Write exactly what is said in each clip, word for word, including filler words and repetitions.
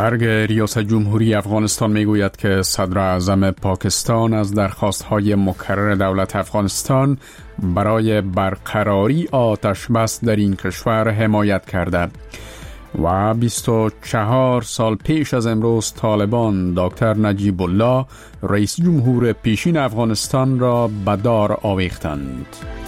برگ ریاست جمهوری افغانستان میگوید که صدر اعظم پاکستان از درخواست‌های مکرر دولت افغانستان برای برقراری آتش بس در این کشور حمایت کرده و بیست و چهار سال پیش از امروز طالبان دکتر نجیب الله رئیس جمهور پیشین افغانستان را به دار آویختند.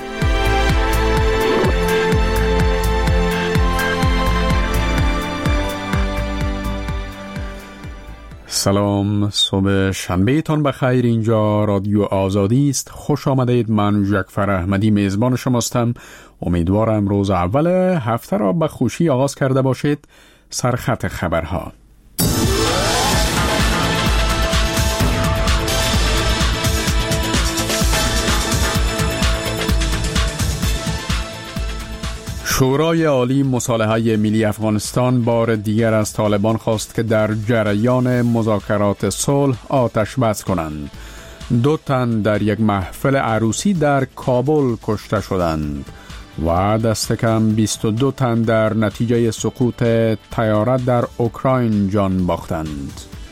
سلام، صبح شنبه تان بخیر. اینجا رادیو آزادی است. خوش آمدید. من جعفر احمدی میزبان شماستم. امیدوارم روز اول هفته را به خوشی آغاز کرده باشید. سرخط خبرها. شورای عالی مصالحه ملی افغانستان بار دیگر از طالبان خواست که در جریان مذاکرات صلح آتش بس کنند. دو تن در یک محفل عروسی در کابل کشته شدند و دست کم بیست و دو تن در نتیجه سقوط طیاره در اوکراین جان باختند.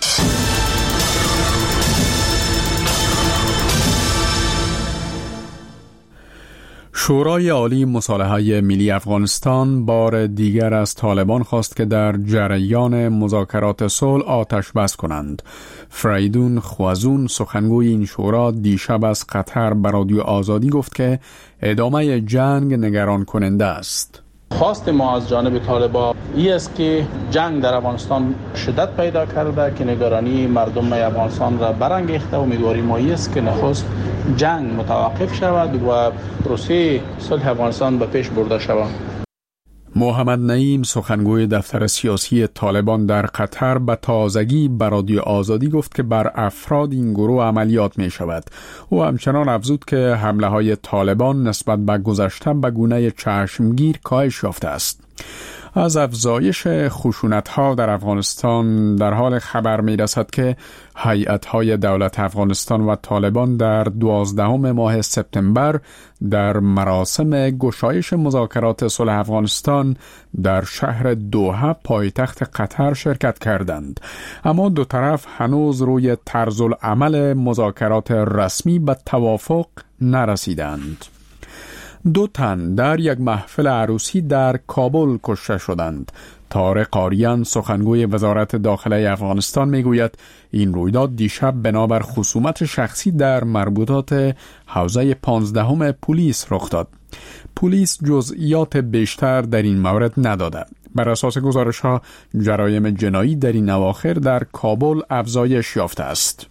شورای عالی مصالحه ملی افغانستان بار دیگر از طالبان خواست که در جریان مذاکرات صلح آتش بس کنند. فریدون خوازون سخنگوی این شورا دیشب از قطر به رادیو آزادی گفت که ادامه جنگ نگران کننده است. خواست ما از جانب طالبان این است که جنگ در افغانستان شدت پیدا کرده که نگرانی مردم افغانستان را برانگیخته. امیدواری ما است که نخست جنگ متوقف شود و پروسه صلح افغانستان به پیش برده شود. محمد نعیم سخنگوی دفتر سیاسی طالبان در قطر به تازگی به رادیو آزادی گفت که بر افراد این گروه عملیات می شود. او همچنان افزود که حمله های طالبان نسبت به گذشته به گونه چشمگیر کاهش یافته است. از افزایش خشونت‌ها در افغانستان در حال خبر می‌رسد که هیئت‌های دولت افغانستان و طالبان در دوازدهم ماه سپتامبر در مراسم گشایش مذاکرات صلح افغانستان در شهر دوحه پایتخت قطر شرکت کردند، اما دو طرف هنوز روی طرزالعمل مذاکرات رسمی به توافق نرسیدند. دو تن در یک محفل عروسی در کابل کشته شدند. طارق آریان سخنگوی وزارت داخله افغانستان میگوید این رویداد دیشب بنابر خصومت شخصی در مربوطات حوزه پانزدهم پلیس رخ داد. پلیس جزئیات بیشتر در این مورد نداده. بر اساس گزارش‌ها جرایم جنایی در این اواخر در کابل افزایش یافته است.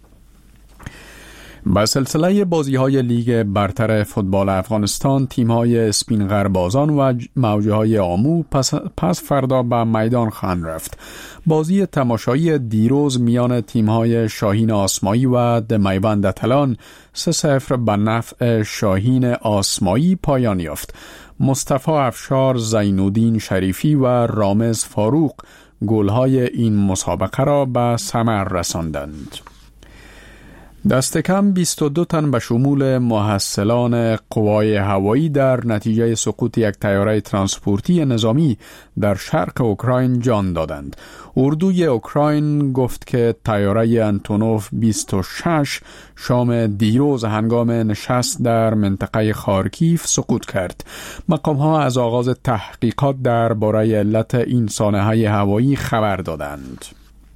با سلسله بازی‌های لیگ برتر فوتبال افغانستان، تیم‌های اسپین غربازان و موجه‌های آمو پس, پس فردا به میدان خواهند رفت. بازی تماشایی دیروز میان تیم‌های شاهین آسمایی و دمیوند اتلان سه صفر به نفع شاهین آسمایی پایان یافت. مصطفی افشار، زینودین شریفی و رامز فاروق گل‌های این مسابقه را به ثمر رساندند. دست کم بیست و دو تن به شمول محصلان قوای هوایی در نتیجه سقوط یک طیاره ترانسپورتی نظامی در شرق اوکراین جان دادند. اردوی اوکراین گفت که طیاره انتونوف بیست و شش شام دیروز هنگام نشست در منطقه خارکیف سقوط کرد. مقام‌ها از آغاز تحقیقات درباره علت این سانحه هوایی خبر دادند.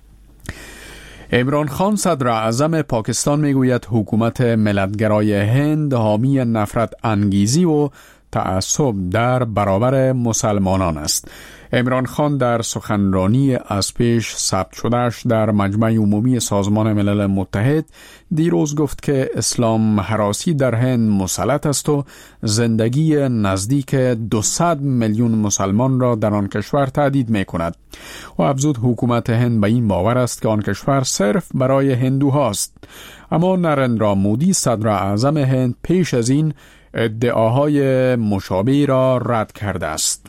عمران خان صدر اعظم پاکستان میگوید حکومت ملتگرای هند حامی نفرت انگیزی و تعصب در برابر مسلمانان است. عمران خان در سخنرانی از پیش ثبت شدهش در مجمع عمومی سازمان ملل متحد دیروز گفت که اسلام هراسی در هند مسلط است و زندگی نزدیک دویست میلیون مسلمان را در آن کشور تهدید می کند. و افزود حکومت هند به این باور است که آن کشور صرف برای هندوهاست. اما نرندرا مودی صدر اعظم هند پیش از این ادعاهای مشابهی را رد کرده است.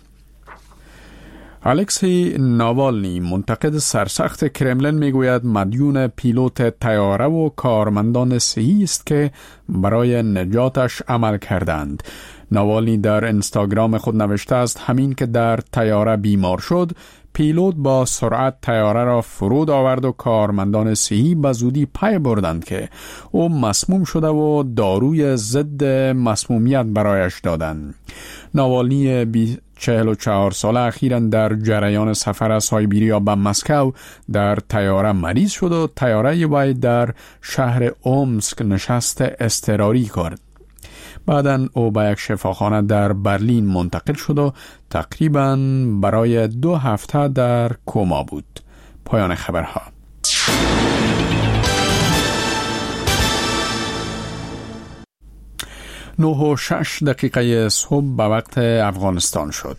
الکسی ناوالنی منتقد سرسخت کرملین میگوید مدیون پیلوت طیاره و کارمندان صحی است که برای نجاتش عمل کردند. ناوالنی در اینستاگرام خود نوشته است همین که در طیاره بیمار شد، پیلوت با سرعت طیاره را فرود آورد و کارمندان صحی به زودی پی بردند که او مسموم شده و داروی ضد مسمومیت برایش دادند. ناوالنی چهل و چهار ساله اخیراً در جریان سفر از سایبیریا به مسکو در طیاره مریض شد و طیاره وی در شهر اومسک نشست اضطراری کرد. بعداً او به یک شفاخانه در برلین منتقل شد و تقریباً برای دو هفته در کما بود. پایان خبرها. نه و شش دقیقه صبح به وقت افغانستان شد.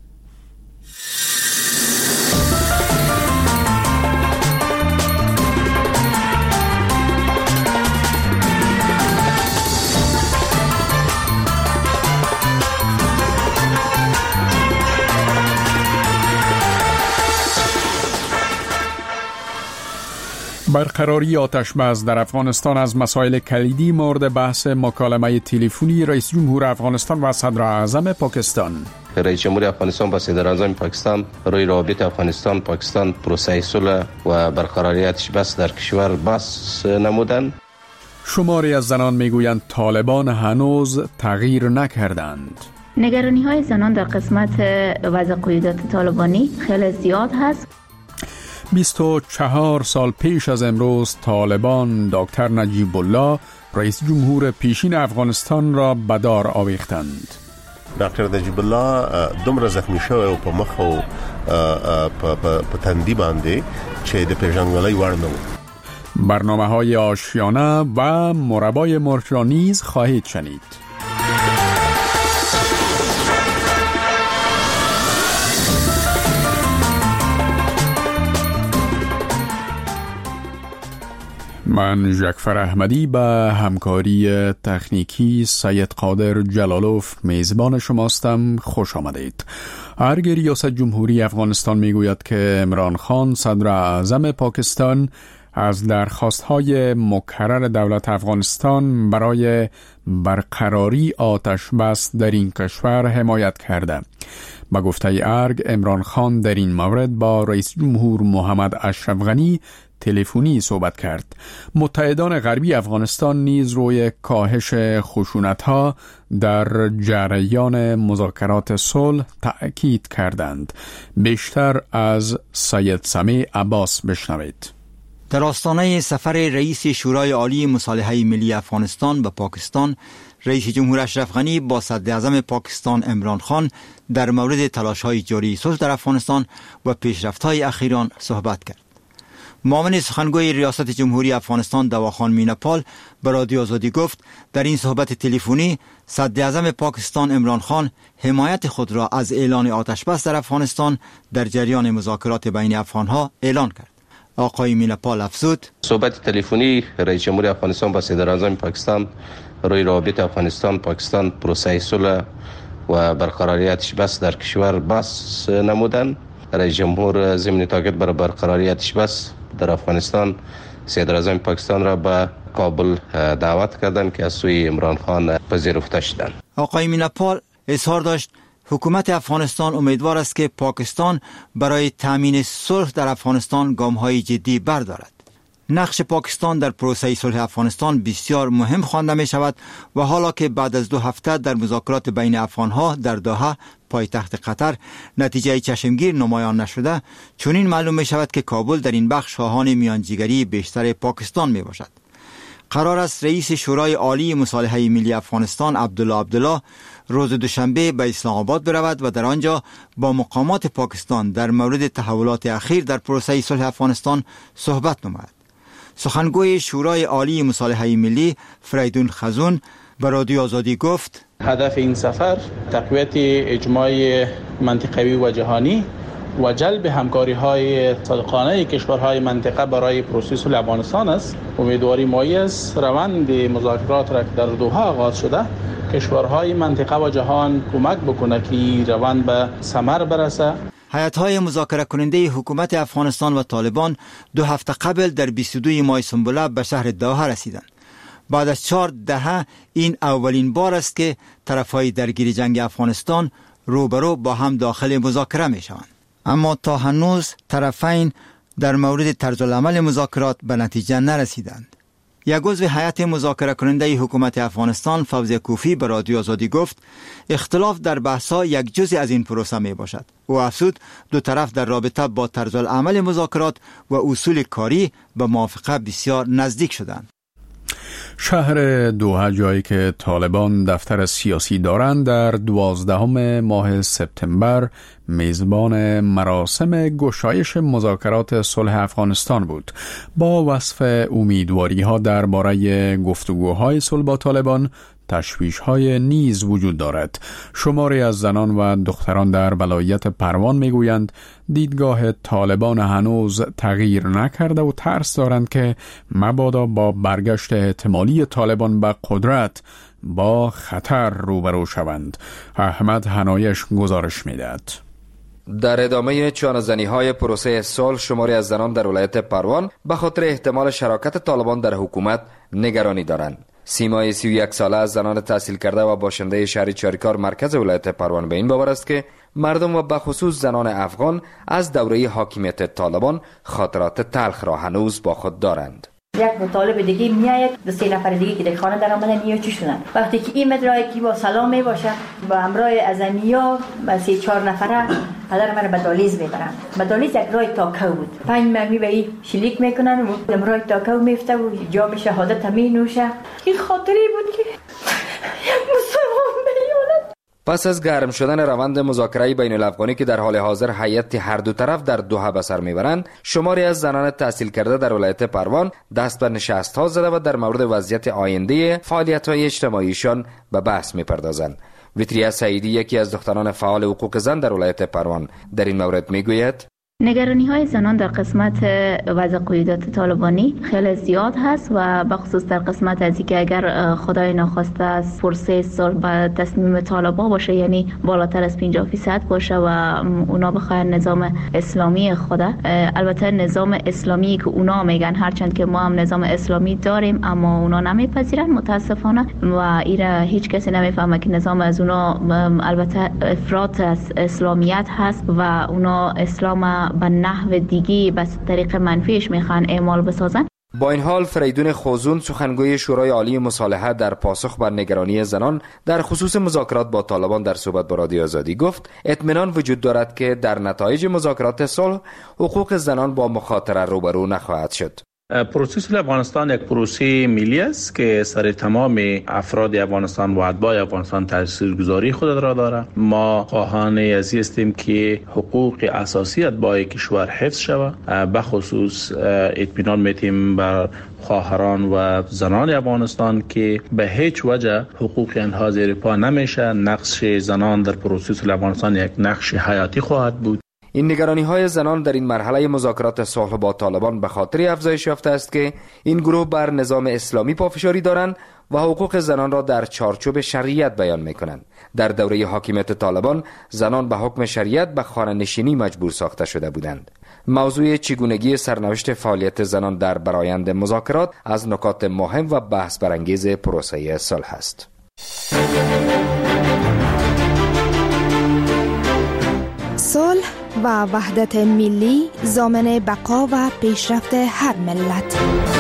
برقراری آتش بس در افغانستان از مسائل کلیدی مورد بحث مکالمه تلفنی رئیس جمهور افغانستان و صدر اعظم پاکستان. رئیس جمهور افغانستان با صدر اعظم پاکستان روی روابط افغانستان پاکستان پروسه صلح و برقراری آتش بس در کشور بحث نمودند. شماری از زنان میگویند طالبان هنوز تغییر نکردند. نگرانی های زنان در قسمت وضع قیادت طالبانی خیلی زیاد هست. بیست و چهار سال پیش از امروز طالبان دکتر نجیب الله رئیس جمهور پیشین افغانستان را به دار آویختند. دکتر نجیب الله دومره زخمی شوی او په مخ او په تندی باندې چې د پیژندګلوۍ وړ نه و. برنامه‌های آشیانه و مربای مرغ را نیز خواهید شنید. من جعفر احمدی به همکاری تکنیکی سید قادر جلالوف میزبان شماستم. خوش آمدید. ارگ ریاست جمهوری افغانستان میگوید که عمران خان صدر اعظم پاکستان از درخواست‌های مکرر دولت افغانستان برای برقراری آتش بس در این کشور حمایت کرده. با گفته ارگ عمران خان در این مورد با رئیس جمهور محمد اشرف غنی تلفنی صحبت کرد. متحدان غربی افغانستان نیز روی کاهش خشونت‌ها در جریان مذاکرات صلح تأکید کردند. بیشتر از سید سمیع عباس بشنوید. در آستانه سفر رئیس شورای عالی مصالحه ملی افغانستان به پاکستان، رئیس جمهور اشرف غنی با صدر اعظم پاکستان عمران خان در مورد تلاش‌های جاری صلح در افغانستان و پیشرفت‌های اخیران صحبت کرد. معاون سخنگوی ریاست جمهوری افغانستان دواخان میناپال به رادیو آزادی گفت در این صحبت تلفنی صدر اعظم پاکستان عمران خان حمایت خود را از اعلان آتش بس در افغانستان در جریان مذاکرات بین افغانها اعلان کرد. آقای میناپال افزود: صحبت تلفنی رئیس جمهور افغانستان با صدر اعظم پاکستان روی روابط افغانستان پاکستان پروسه صلح و برقراری آتش بس در کشور بحث نمودند. رئیس جمهور ضمن تاکید بر برقراری آتش بس در افغانستان صدر اعظم پاکستان را به کابل دعوت کردند که از سوی عمران خان پذیرفته شدند. آقای میناپال اظهار داشت حکومت افغانستان امیدوار است که پاکستان برای تامین صلح در افغانستان گام‌های جدی بردارد. نقش پاکستان در پروسه صلح افغانستان بسیار مهم خوانده می شود و حالا که بعد از دو هفته در مذاکرات بین افغانها در دوحه پایتخت قطر نتیجه چشمگیر نمایان نشده، چنین معلوم می شود که کابل در این بخش خواهان میانجیگری بیشتر پاکستان می باشد. قرار است رئیس شورای عالی مصالحه ملی افغانستان عبدالله عبدالله روز دوشنبه به اسلام آباد برود و در آنجا با مقامات پاکستان در مورد تحولات اخیر در پروسه صلح افغانستان صحبت نماید. سخنگوی شورای عالی مصالحه ملی فریدون خزون به رادیو آزادی گفت: هدف این سفر تقویت اجماع منطقوی و جهانی و جلب همکاری های صادقانه کشورهای منطقه برای پروسه صلح افغانستان است. امیدواری مایی است روند مذاکرات را که در دوحه آغاز شده کشورهای منطقه و جهان کمک بکنه که روند به ثمر برسه. هیئت‌های مذاکره کننده حکومت افغانستان و طالبان دو هفته قبل در بیست و دو ماه سنبله به شهر دوحه رسیدند. بعد از چهار دهه این اولین بار است که طرفهای درگیر جنگ افغانستان روبرو با هم داخل مذاکره می شوند. اما تا هنوز طرفین در مورد طرز العمل مذاکرات به نتیجه نرسیدند. یک عضو هیئت مذاکره کننده حکومت افغانستان فوزیه کوفی به رادیو آزادی گفت اختلاف در بحث‌ها یک جزء از این پروسه می باشد. او افزود دو طرف در رابطه با طرز العمل مذاکرات و اصول کاری به موافقه بسیار نزدیک شدند. شهر دوحه، جایی که طالبان دفتر سیاسی دارند، در دوازدهم ماه سپتامبر میزبان مراسم گشایش مذاکرات صلح افغانستان بود. با وصف امیدواری ها درباره گفتگوهای صلح با طالبان، تشویش های نیز وجود دارد. شماری از زنان و دختران در ولایت پروان میگویند دیدگاه طالبان هنوز تغییر نکرده و ترس دارند که مبادا با برگشت احتمالی طالبان به قدرت با خطر روبرو شوند. احمد حنایش گزارش میدهد. در ادامه چانه‌زنی های پروسه صلح، شماری از زنان در ولایت پروان به خاطر احتمال شراکت طالبان در حکومت نگرانی دارند. سیمای سی و یک ساله از زنان تحصیل کرده و باشنده شهر چاریکار مرکز ولایت پروان به این باور است که مردم و بخصوص زنان افغان از دوره حاکمیت طالبان خاطرات تلخ را هنوز با خود دارند. یک مطالب دیگه میآید، دو سه نفر دیگه که در خانه در آمدن یا چی شدن. وقتی که این مدرای کی با سلام می باشه با امرای ازمیا با سه چهار نفره پدر من به دالیز میبرن. به دالیز یک رای تاکو بود. پنج مرمی به این شلیک میکنن و امرای تاکو میفته و جام شهادت می نوشه. این خاطری بود که یک مسلمان میولد. پس از گرم شدن روند مذاکره بین الافغانی که در حال حاضر هیئت هر دو طرف در دوحه به سر میبرند، شماری از زنان تحصیل کرده در ولایت پروان دست به نشست ها زده و در مورد وضعیت آینده فعالیت های اجتماعیشان به بحث میپردازند. ویتریا سعیدی، یکی از دختران فعال حقوق زن در ولایت پروان، در این مورد میگوید نگرانی های زنان در قسمت وضع قیودات طالبانی خیلی زیاد هست و بخصوص در قسمت از اینکه اگر خدای ناخواسته از پروسه صلح به تصمیم طالبان باشه، یعنی بالاتر از پنجاه فیصد باشه و اونا بخواین نظام اسلامی خوده، البته نظام اسلامی که اونا میگن، هرچند که ما هم نظام اسلامی داریم اما اونا نمیپذیرن متاسفانه و ایره هیچ کسی نمیفهمه که نظام از اونا البته افراط از اسلامیت هست و اونا اسلام به نحو دیگی به طریق منفیش میخوان اعمال بسازن. با این حال فریدون خوزون، سخنگوی شورای عالی مصالحه، در پاسخ بر نگرانی زنان در خصوص مذاکرات با طالبان در صحبت با رادیو آزادی گفت اطمینان وجود دارد که در نتایج مذاکرات صلح حقوق زنان با مخاطره روبرو نخواهد شد. پروسه صلح افغانستان یک پروسه ملی است که سر تمام افراد افغانستان و اتباع افغانستان تاثیرگذاری خود را دارد. ما خواهان از هستیم که حقوق اساسی اتباع کشور حفظ شود. به خصوص اطمینان میتیم بر خواهران و زنان افغانستان که به هیچ وجه حقوق آنها زیر پا نمیشه. نقش زنان در پروسه صلح افغانستان یک نقش حیاتی خواهد بود. این نگرانی های زنان در این مرحله مذاکرات صلح با طالبان به خاطر افزایش یافته است که این گروه بر نظام اسلامی پافشاری دارند و حقوق زنان را در چارچوب شریعت بیان میکنند. در دوره حاکمیت طالبان زنان به حکم شریعت به خانه نشینی مجبور ساخته شده بودند. موضوع چگونگی سرنوشت فعالیت زنان در برآیند مذاکرات از نکات مهم و بحث برانگیز پروسه صلح است. صلح و وحدت ملی ضامن بقا و پیشرفت هر ملت.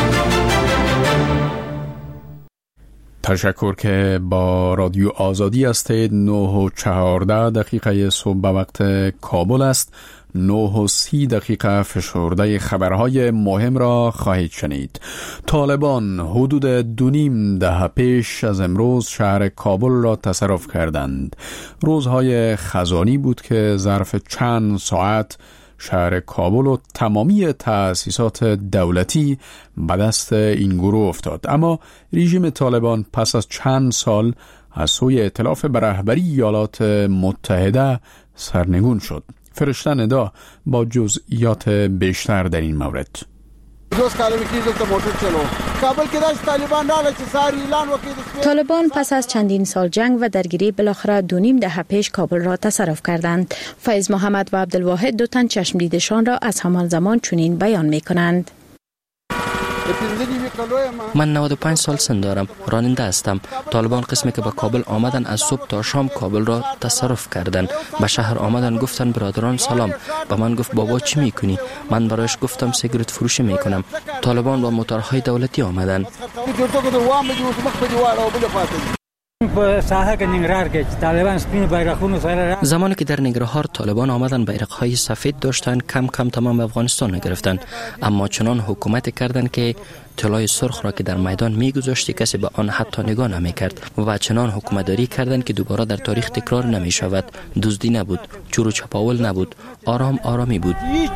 تشکر که با رادیو آزادی هستید. نه و چهارده دقیقه صبح به وقت کابل است. نه و سی دقیقه فشرده خبرهای مهم را خواهید شنید. طالبان حدود دو نیم دهه پیش از امروز شهر کابل را تصرف کردند. روزهای خزانی بود که ظرف چند ساعت شهر کابل و تمامی تأسیسات دولتی به دست این گروه افتاد. اما رژیم طالبان پس از چند سال از سوی ائتلاف به رهبری ایالات متحده سرنگون شد. فرشته ندا با جزئیات بیشتر در این مورد. طالبان پس از چندین سال جنگ و درگیری بالاخره دو نیم دهه پیش کابل را تصرف کردند. فیض محمد و عبدالواحد دو تن چشم دیدشان را از همان زمان چنین بیان می کنند. من نود و پنج سال سن دارم، راننده هستم. طالبان قسمی که به کابل آمدن از صبح تا شام کابل را تصرف کردن. به شهر آمدن گفتن برادران سلام. به من گفت بابا چی میکنی؟ من برایش گفتم سیگرت فروشی میکنم. طالبان با موتورهای دولتی آمدن. زمانی که در ننگرهار طالبان آمدن بیرق‌های سفید داشتن، کم کم تمام افغانستان گرفتن، اما چنان حکومت کردن که طلای سرخ را که در میدان میگذاشتی کسی به آن حتی نگاه نمیکرد و چنان حکومتداری کردن که دوباره در تاریخ تکرار نمی شود. دزدی نبود، چور و چپاول نبود، آرام آرامی بود.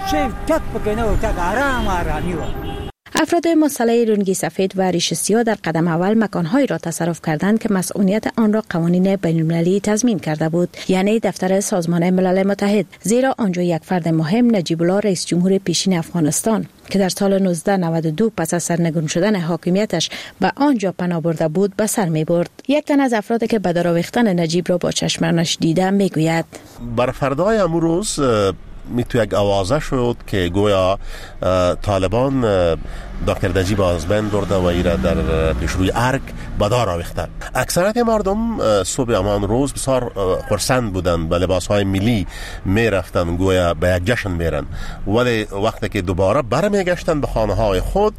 افراد مسلح رنگی سفید و ریش سیاه در قدم اول مکانهایی را تصرف کردند که مسئولیت آن را قوانین بین‌المللی تضمین کرده بود، یعنی دفتر سازمان ملل متحد، زیرا آنجا یک فرد مهم، نجیب الله رئیس جمهور پیشین افغانستان که در سال نوزده نود و دو پس از سرنگون شدن حاکمیتش به آنجا پناه برده بود به سر می برد. یک تن از افرادی که به درآویختن نجیب را با چشمانش دیده میگوید بر فردای امروز می تو یک آوازه شد که گویا طالبان دکتر نجیب از بین برده و ایره در پیشروی ارگ به دار آویختند. اکثریت مردم صبح همان روز بسیار خرسند بودند، به لباسهای ملی می رفتند گویا به یک جشن میرن، ولی وقتی که دوباره برمیگشتند به خانه های خود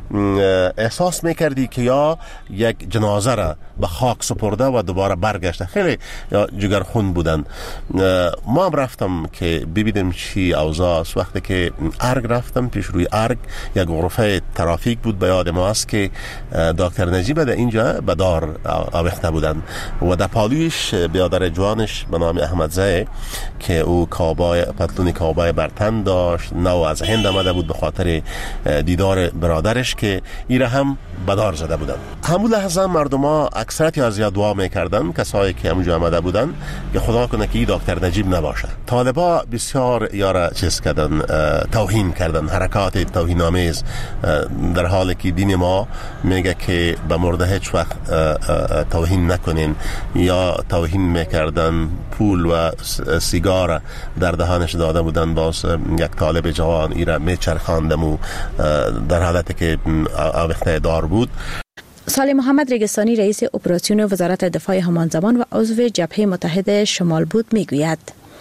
احساس میکردی که یا یک جنازه را به خاک سپرده و دوباره برگشته. خیلی جگرخون بودند. ما هم رفتم که ببینیم چی اوضاع است. وقتی که ارگ رفتم، پیش روی ارگ یک غرفه ترافیک بود، به یاد ما است که دکتر نجیب در اینجا به دار آویخته بودند و در پالویش بیادر جوانش به نام احمدزه که او کابای پتلون کابای برتن داشت، نو از هند آمده بود به خاطر دیدار برادرش که ایره هم به دار زده بودند. همون لحظه مردم ها اکثریت از یاد دعا میکردن، کسایی که همونجا آمده بودن که خدا کنه که این دکتر نجیب نباشه. طالبا بسیار یارا چیز کردن، توهین کردن، حرکات توهین آمیز، در حالی که دین ما میگه که به مرده هیچ وقت توهین نکنین. یا توهین میکردن، پول و سیگار در دهانش داده بودن. باز یک طالب جوان ایره میچرخاندم و در حالتی که آویخته دار بود. صالح محمد ریگستانی رئیس اپراسیون وزارت دفاع همان زمان و عضو جبهه متحد شمال بود میگوید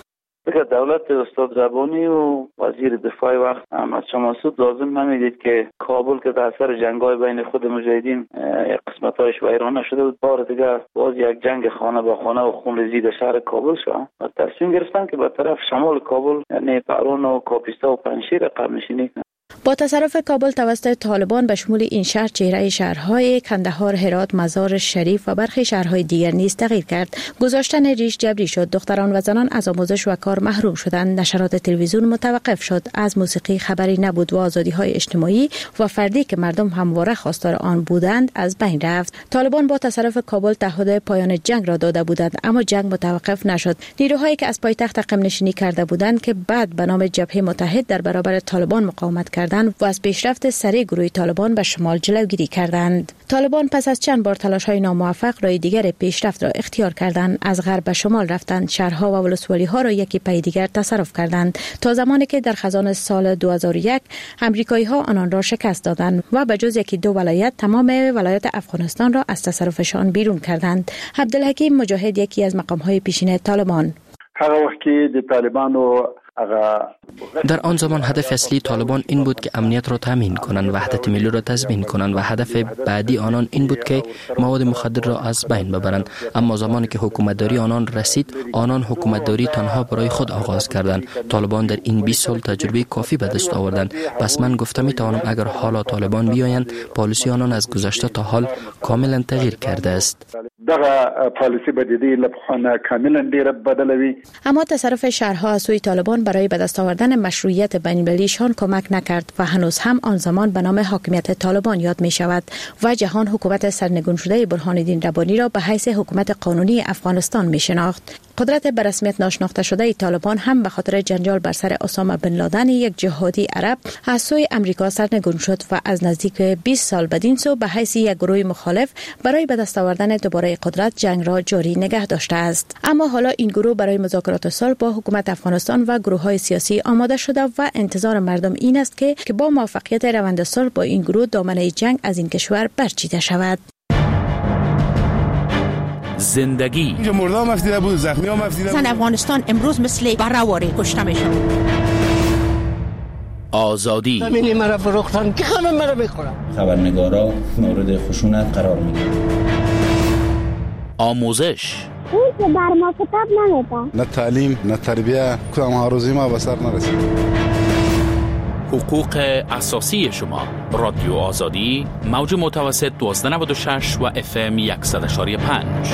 بگه دولت استاد ربانی و وزیر دفاع وقت احمد شاه مسعود لازم نمیدید که کابل که در اثر جنگ‌های بین خود مجاهدین یک قسمت‌هایش ویرانه شده بود، بار دیگه باز یک جنگ خانه به خانه و خونریزی شهر کابل شد و تصمیم گرفتن که به طرف شمال کابل یعنی پرون و کاپیستا و پنشیر قرن نشینی کنند. با تصرف کابل توسط طالبان به شمول این شهر، چهره شهرهای کندهار، هرات، مزار شریف و برخی شهرهای دیگر نیز تغییر کرد. گذاشتن ریش جبری شد. دختران و زنان از آموزش و کار محروم شدند. نشرات تلویزیون متوقف شد. از موسیقی خبری نبود و آزادی‌های اجتماعی و فردی که مردم همواره خواستار آن بودند از بین رفت. طالبان با تصرف کابل تعهد پایان جنگ را داده بودند، اما جنگ متوقف نشد. نیروهایی که از پایتخت عقب نشینی کرده بودند که بعد به نام جبهه متحد در برابر طالبان مقاومت کردند و از پیشرفت سریع گروه طالبان به شمال جلوگیری کردند. طالبان پس از چند بار تلاش‌های ناموفق راه دیگر پیشرفت را اختیار کردند. از غرب به شمال رفتند، شهرها و ولسوالی‌ها را یکی پی دیگر تصرف کردند تا زمانی که در خزان سال دو هزار و یک امریکایی‌ها آنان را شکست دادند و به جز یکی دو ولایت تمام ولایت افغانستان را از تصرفشان بیرون کردند. عبدالحکیم مجاهد یکی از مقام‌های پیشین طالبان: هغه وخت کې د طالبانو در آن زمان هدف اصلی طالبان این بود که امنیت را تامین کنند، وحدت ملی را تضمین کنند و هدف بعدی آنان این بود که مواد مخدر را از بین ببرند. اما زمانی که حکومتداری آنان رسید، آنان حکومتداری تنها برای خود آغاز کردند. طالبان در این بیست سال تجربه کافی به دست آوردند. پس من گفتم می توانم اگر حالا طالبان بیایند، پالیسی آنان از گذشته تا حال کاملا تغییر کرده است. دغه پالیسی بدیدی لبخانه کاملا ډیر بدلوي. اما تصرف شهرها از سوی طالبان برای به دست آوردن مشروعیت بین‌المللیشان کمک نکرد و هنوز هم آن زمان به نام حاکمیت طالبان یاد می شود و جهان حکومت سرنگون شده برهان الدین ربانی را به حیث حکومت قانونی افغانستان می شناخت. قدرت به رسمیت ناشناخته شده طالبان هم به خاطر جنجال بر سر اسامه بن لادن یک جهادی عرب از سوی امریکا سرنگون شد و از نزدیک بیست سال بدین سو به حیث یک گروه مخالف برای به دست آوردن دوباره قدرت جنگ را جاری نگه داشته است. اما حالا این گروه برای مذاکرات صلح با حکومت افغانستان و گروه‌های سیاسی آماده شده و انتظار مردم این است که که با موفقیت روند صلح با این گروه دامنه جنگ از این کشور برچیده شود. زندگی اینجا مردم مفیده بود، زخمی ها مفیده بود. زن افغانستان امروز مثل برهواری کشته میشن. آزادی زمینی مرا فروختن که همه مرا میخورن. خبرنگارا مورد خشونت قرار میگیرن. آموزش اون که بر ما کتاب نمیده. نه تعلیم نه تربیه، کدام ها روزی ما به سر نرسید. حقوق اساسی شما. رادیو آزادی، موج متوسط دوازده نود و شش و اف ام صد و یک و پنج.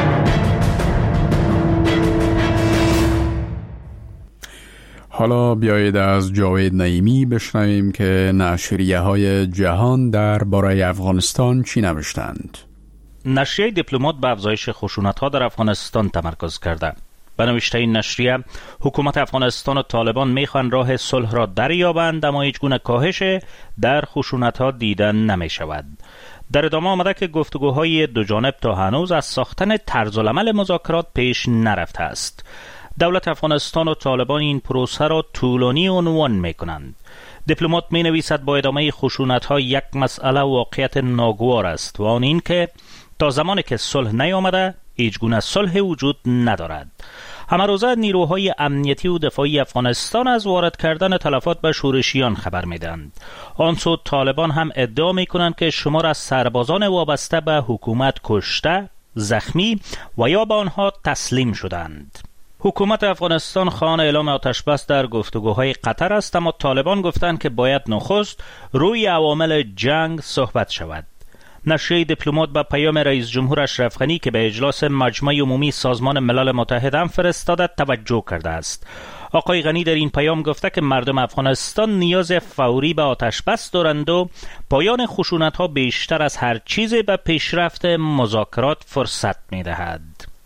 حالا بیایید از جاوید نعیمی بشنویم که نشریه های جهان در باره افغانستان چی نوشتند. نشریه دیپلمات به افزایش خشونت‌ها در افغانستان تمرکز کرده. به نوشته این نشریه، حکومت افغانستان و طالبان میخوان راه صلح را دریابند، اما هیچ گونه کاهش در خشونت‌ها دیده نمی‌شود. در ادامه آمده که گفتگوهای دو جانب تا هنوز از ساختن طرزالعمل مذاکرات پیش نرفته است. دولت افغانستان و طالبان این پروسه را طولانی عنوان می‌کنند. دیپلمات می‌نویسد با ادامه خشونت‌ها یک مسئله واقعیت ناگوار است و آن این که تا زمانی که صلح نیامده هیچ گونه صلح وجود ندارد. همه روزه نیروهای امنیتی و دفاعی افغانستان از وارد کردن تلفات به شورشیان خبر میدهند. آن سو طالبان هم ادعا میکنند که شمار از سربازان وابسته به حکومت کشته، زخمی و یا به آنها تسلیم شدند. حکومت افغانستان خواهان اعلام آتش بس در گفتگوهای قطر است، اما طالبان گفتند که باید نخست روی عوامل جنگ صحبت شود. نشریه دیپلمات به پیام رئیس جمهور اشرف غنی که به اجلاس مجمع عمومی سازمان ملل متحد هم فرستاده توجه کرده است. آقای غنی در این پیام گفته که مردم افغانستان نیاز فوری به آتش بس دارند و پایان خشونت‌ها بیشتر از هر چیزی به پیشرفت مذاکرات فرصت می‌دهد.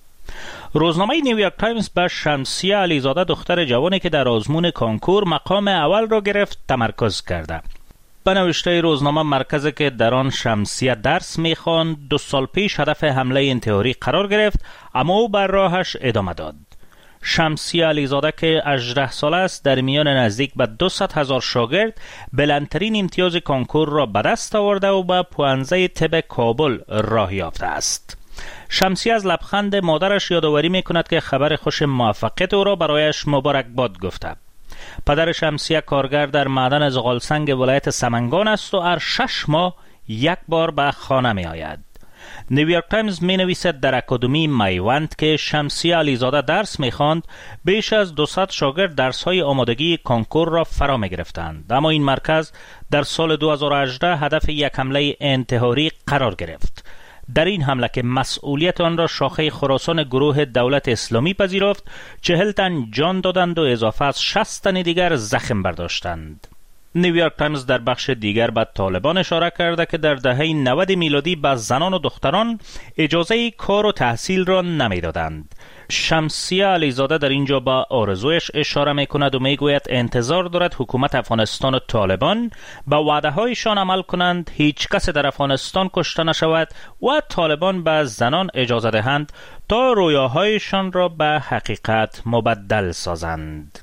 روزنامه نیویورک تایمز به شمسیه علیزاده دختر جوانی که در آزمون کانکور مقام اول را گرفت تمرکز کرده. به نوشته روزنامه، مرکزی که در آن شمسیه درس می‌خواند دو سال پیش هدف حمله انتحاری قرار گرفت، اما او بر راهش ادامه داد. شمسیه علیزاده که هجده ساله است در میان نزدیک به دویست هزار شاگرد بلندترین امتیاز کانکور را به دست آورده و به پوهنځی طب کابل راه یافته است. شمسیه از لبخند مادرش یادآوری می‌کند که خبر خوش موفقیت او را برایش مبارکباد گفته. پدر شمسیه کارگر در معدن زغالسنگ ولایت سمنگان است و هر شش ماه یک بار به خانه می آید. نیویورک تایمز می نویسد در اکادمی میوند که شمسیه علیزاده درس می خواند، بیش از دویست شاگرد درس های آمادگی کانکور را فرا می گرفتند، اما این مرکز در سال دو هزار و هجده هدف یک حمله انتحاری قرار گرفت. در این حمله که مسئولیت آن را شاخه خراسان گروه دولت اسلامی پذیرفت، چهل تن جان دادند و اضافه از شصت تن دیگر زخم برداشتند. نیویورک تایمز در بخش دیگر به طالبان اشاره کرده که در دهه نود میلادی به زنان و دختران اجازه کار و تحصیل را نمیدادند. شمسیه علیزاده در اینجا به آرزویش اشاره میکند و میگوید انتظار دارد حکومت افغانستان و طالبان به وعده هایشان عمل کنند، هیچ کس در افغانستان کشته نشود و طالبان به زنان اجازه دهند تا رویاهایشان را به حقیقت مبدل سازند.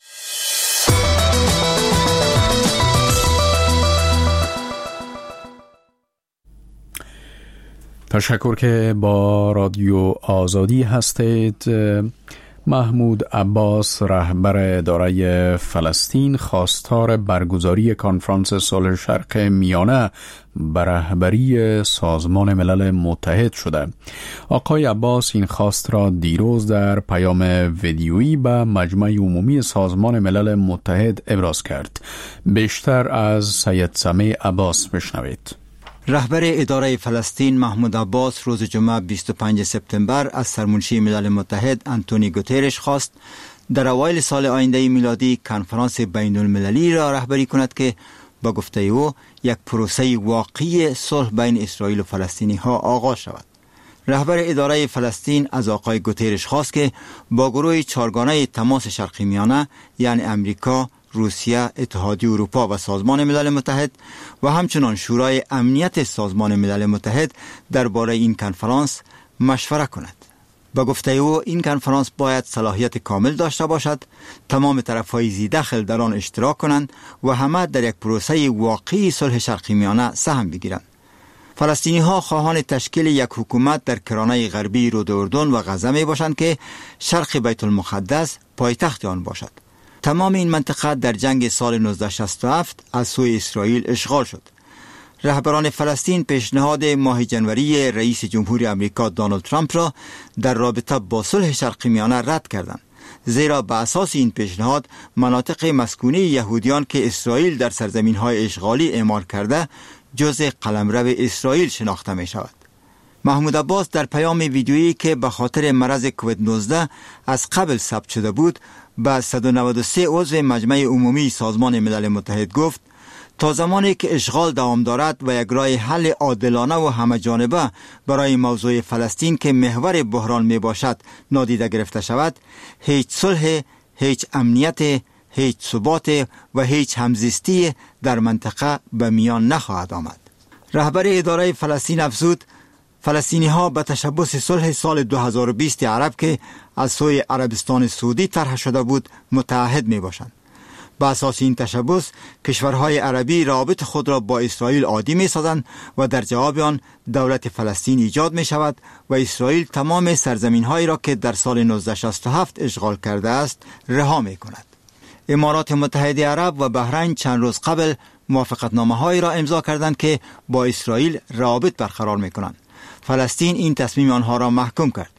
تشکر که با رادیو آزادی هستید. محمود عباس رهبر اداره فلسطین خواستار برگزاری کنفرانس صلح شرق میانه به رهبری سازمان ملل متحد شده. آقای عباس این خواست را دیروز در پیام ویدیویی به مجمع عمومی سازمان ملل متحد ابراز کرد. بیشتر از سید سمیع عباس بشنوید. رهبر اداره فلسطین محمود عباس روز جمعه بیست و پنجم سپتامبر از سرمنشی ملل متحد آنتونی گوترش خواست در اوایل سال آینده میلادی کنفرانس بین المللی را رهبری کند که با گفته او یک پروسه واقعی صلح بین اسرائیل و فلسطینی ها آغاز شود. رهبر اداره فلسطین از آقای گوترش خواست که با گروه چهارگانه تماس شرقی میانه یعنی امریکا، روسیه، اتحادیه اروپا و سازمان ملل متحد و همچنان شورای امنیت سازمان ملل متحد درباره این کنفرانس مشوره کند. با گفته او این کنفرانس باید صلاحیت کامل داشته باشد، تمام طرف‌های ذی دخل در آن اشتراک کنند و همه در یک پروسه واقعی صلح شرقی میانه سهم بگیرند. فلسطینی ها خواهان تشکیل یک حکومت در کرانه غربی رود اردن و غزه می باشند که شرق بیت المقدس پایتخت آن باشد. تمام این منطقه در جنگ سال نوزده شصت و هفت از سوی اسرائیل اشغال شد. رهبران فلسطین پیشنهاد ماه جنوری رئیس جمهوری آمریکا دونالد ترامپ را در رابطه با صلح شرقی میانه رد کردند، زیرا به اساس این پیشنهاد مناطق مسکونی یهودیان که اسرائیل در سرزمین‌های اشغالی اعمار کرده جزء قلمرو اسرائیل شناخته می شود. محمود عباس در پیام ویدیویی که به خاطر مرض کووید نوزده از قبل ثبت شده بود به صد و نود و سه عضو مجمع عمومی سازمان ملل متحد گفت تا زمانی که اشغال دوام دارد و یک راه حل عادلانه و همه جانبه برای موضوع فلسطین که محور بحران می باشد نادیده گرفته شود، هیچ صلح، هیچ امنیت، هیچ ثبات و هیچ همزیستی در منطقه به میان نخواهد آمد. رهبر اداره فلسطین افزود فلسطینی ها به تشبث صلح سال دو هزار و بیست عرب که از سوی عربستان سعودی طرح شده بود متعهد می باشند. به اساس این تشبث کشورهای عربی روابط خود را با اسرائیل عادی می سازند و در جواب آن دولت فلسطین ایجاد می شود و اسرائیل تمام سرزمین هایی را که در سال نوزده شصت و هفت اشغال کرده است رها می کند. امارات متحده عرب و بحرین چند روز قبل موافقتنامه هایی را امضا کردند که با اسرائیل روابط برقرار می کنند. فلسطین این تصمیم آنها را محکوم کرد.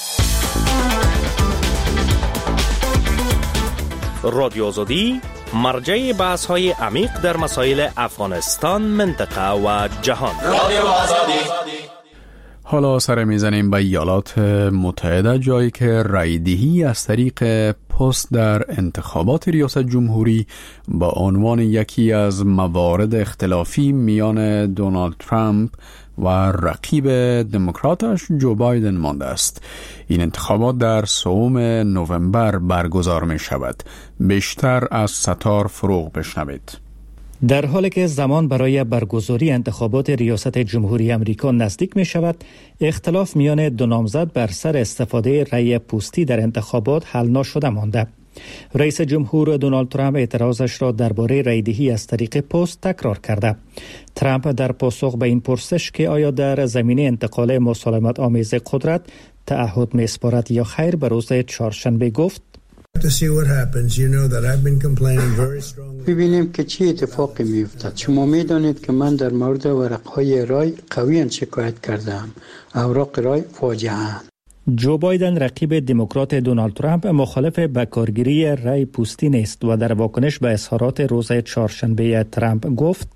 رادیو آزادی مرجع بحث های عمیق در مسائل افغانستان، منطقه و جهان. رادیو آزادی. حالا سر میزنیم به ایالات متحده، جایی که رایدهی از طریق پست در انتخابات ریاست جمهوری با عنوان یکی از موارد اختلافی میان دونالد ترامپ و رقیب دموکراتش جو بایدن مانده است. این انتخابات در سوم نوامبر برگزار می شود. بیشتر از ستار فروغ بشنوید. در حالی که زمان برای برگزاری انتخابات ریاست جمهوری آمریکا نزدیک می شود، اختلاف میان دو نامزد بر سر استفاده رأی پوستی در انتخابات حل نشده مانده. رئیس جمهور دونالد ترامپ اعتراضش را درباره رایدهی از طریق پست تکرار کرده. ترامپ در پاسخ به این پرسش که آیا در زمینه انتقال مسالمت آمیز قدرت تعهد می‌سپارد یا خیر به روز چهارشنبه گفت ببینیم که چه اتفاقی می‌افتد. شما می‌دانید که من در مورد ورق‌های رای قویاً شکایت کردم. اوراق رای فاجعه اند. جو بایدن رقیب دموکرات دونالد ترامپ مخالف به کارگیری رای پوستی نیست و در واکنش به اظهارات روز چهارشنبه ترامپ گفت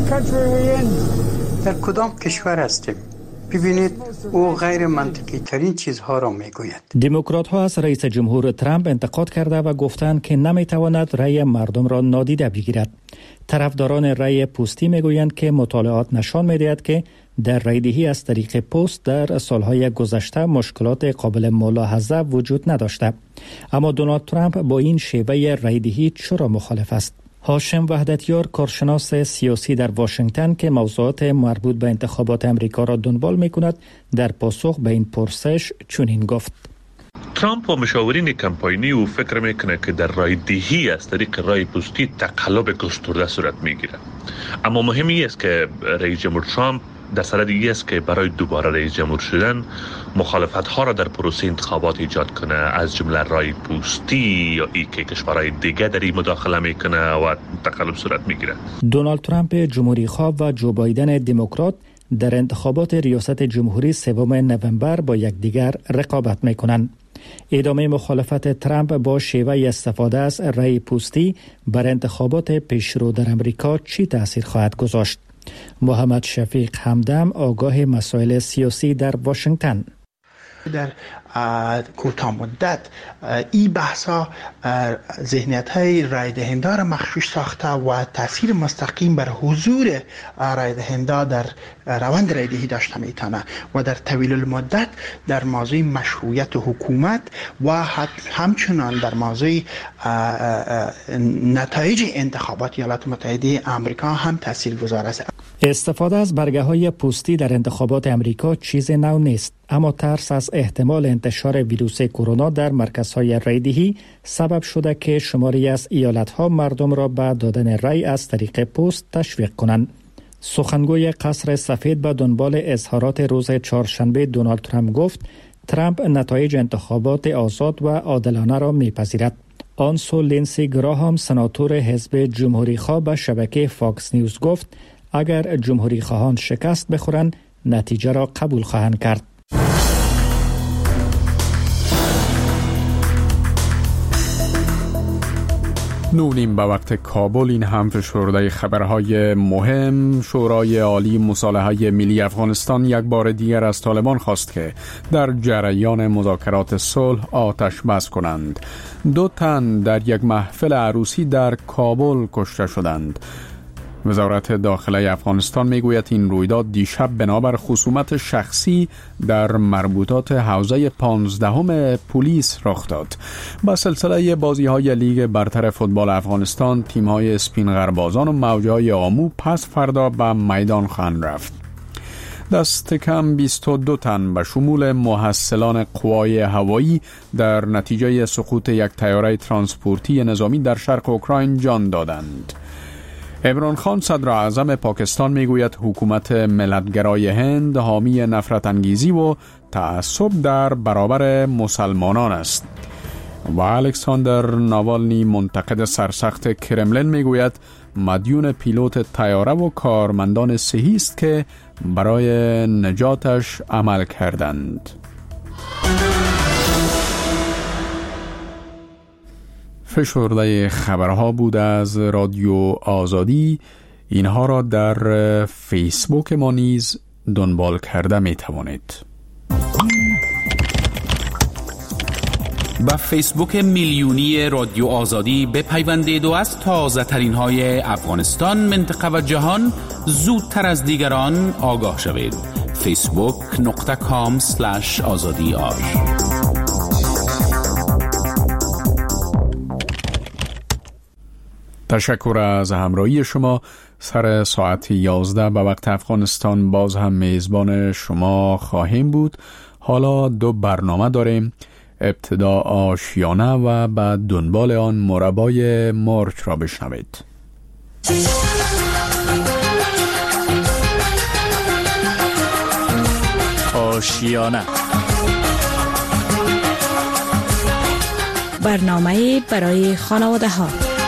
در کدام کشور هستیم؟ ببینید او غیر منطقی ترین چیزها را میگوید. دموکرات ها از رئیس جمهور ترامپ انتقاد کرده و گفتند که نمیتواند رای مردم را نادیده بگیرد. طرفداران رای پوستی میگویند که مطالعات نشان میدهد که در رایدهی از طریق پست در سالهای گذشته مشکلات قابل ملاحظه وجود نداشته. اما دونالد ترامپ با این شیوه رایدهی چرا مخالف است؟ هاشم وحدتیار، کارشناس سیاسی در واشنگتن که موضوعات مربوط به انتخابات امریکا را دنبال می‌کند، در پاسخ به این پرسش چنین گفت: ترامپ و مشاورین کمپاینی او فکر میکنه که در رایدهی از طریق رای پوستی تقلب گسترده صورت میگیره. اما مهمی است که رئیس جمهور ترامپ در صدد است که برای دوباره رئیس جمهور شدن مخالفت ها را در پروسه انتخابات ایجاد کنه، از جمله رای پوستی یا ای که کشورهای دیگه در این مداخله میکنه و تقلب صورت میگیره. دونالد ترامپ جمهوری خواه و جو بایدن دموکرات در انتخابات ریاست جمهوری سوم نوامبر با یکدیگر رقابت میکنند. ادامه مخالفت ترامپ با شیوه استفاده از رای پوستی بر انتخابات پیشرو در امریکا چی تأثیر خواهد گذاشت؟ محمد شفیق همدم، آگاه مسائل سیاسی در واشنگتن: در کوتاه مدت این بحثا ذهنیت های رای دهنده را مخشوش ساخته و تاثیر مستقیم بر حضور رای دهنده در روند رای دهی داشته میتونه و در طویل المدت در موضوع مشروعیت حکومت و همچنان در موضوع نتایج انتخابات ایالات متحده آمریکا هم تاثیرگذار است. استفاده از برگه های پوستی در انتخابات امریکا چیز نو نیست، اما ترس از احتمال انتشار ویروس کرونا در مرکزهای رایدهی سبب شده که شماری از ایالتها مردم را به دادن رای از طریق پست تشویق کنند. سخنگوی قصر سفید به دنبال اظهارات روز چهارشنبه دونالد ترامپ گفت ترامپ نتایج انتخابات آزاد و عادلانه را میپذیرد. آن سو لینسی گراهام سناتور حزب جمهوری خواه به شبکه فاکس نیوز گفت اگر جمهوری خواهان شکست بخورند نتیجه را قبول خواهند کرد. نونیم به وقت کابل این هم فشرده خبرهای مهم. شورای عالی مصالحه ملی افغانستان یک بار دیگر از طالبان خواست که در جریان مذاکرات صلح آتش بس کنند. دو تن در یک محفل عروسی در کابل کشته شدند. وزارت داخله افغانستان میگوید این رویداد دیشب بنابر خصومت شخصی در مربوطات حوزه پانزدهم پلیس رخ داد. با سلسله بازی‌های لیگ برتر فوتبال افغانستان، تیم‌های اسپینغربازان و موجه‌های آمو پس فردا به میدان خواهند رفت. دست کم بیست و دو تن به شمول محصلان قوای هوایی در نتیجه سقوط یک طیاره ترانسپورتی نظامی در شرق اوکراین جان دادند. عمران خان صدر اعظم پاکستان میگوید حکومت ملتگرای هند حامی نفرت انگیزی و تعصب در برابر مسلمانان است. و الکساندر ناوالنی منتقد سرسخت کرملین میگوید مدیون پیلوت طیاره و کارمندان صحی است که برای نجاتش عمل کردند. فشرده خبرها بود از رادیو آزادی. اینها را در فیسبوک ما نیز دنبال کرده می توانید. با فیسبوک میلیونی رادیو آزادی بپیوندید و از تازه ترین های افغانستان، منطقه و جهان زودتر از دیگران آگاه شوید. فیسبوک نقطه کام سلش آزادی آر. تشکر از همراهی شما. سر ساعت یازده به وقت افغانستان باز هم میزبان شما خواهیم بود. حالا دو برنامه داریم. ابتدا آشیانه و بعد دنبال آن مربای مرچ را بشنوید. آشیانه، برنامه برای خانواده ها.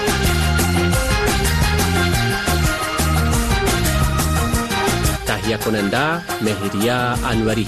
تهیه کننده مهریه انوری.